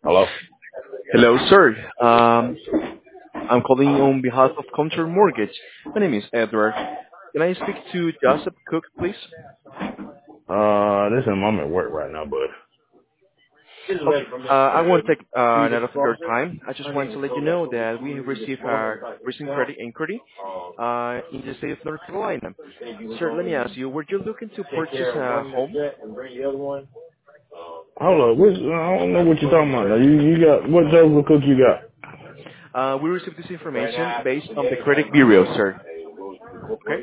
Hello? Hello, sir. I'm calling on behalf of Counter Mortgage. My name is Edward. Can I speak to Joseph Cook, please? Listen, I'm at work right now, bud. Okay. I won't take none of your time. I just want to let you know that we have received our recent credit inquiry in the state of North Carolina. Sir, let me ask you, were you looking to purchase a home? Hold up, I don't know what you're talking about. Now. You got, what Joseph Cook you got? We received this information based on the credit bureau, sir. Okay?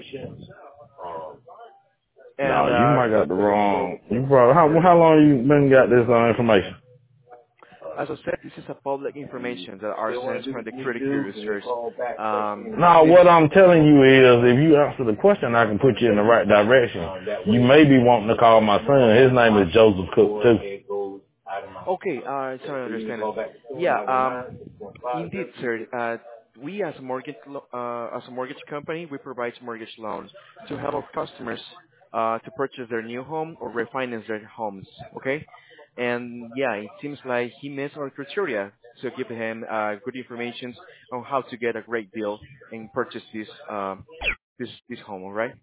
And No, you might got the wrong, you probably, how long you been got this information? as I said, this is a public information that are sent from the credit bureau, sirs. No, This what I'm telling you is, if you answer the question, I can put you in the right direction. You may be wanting to call my son. His name is Joseph Cook, too. Okay, sorry, I understand it. Yeah, indeed, sir. We as a mortgage company, we provide mortgage loans to help our customers to purchase their new home or refinance their homes. Okay, and yeah, it seems like he missed our criteria, so give him good information on how to get a great deal and purchase this home. All right.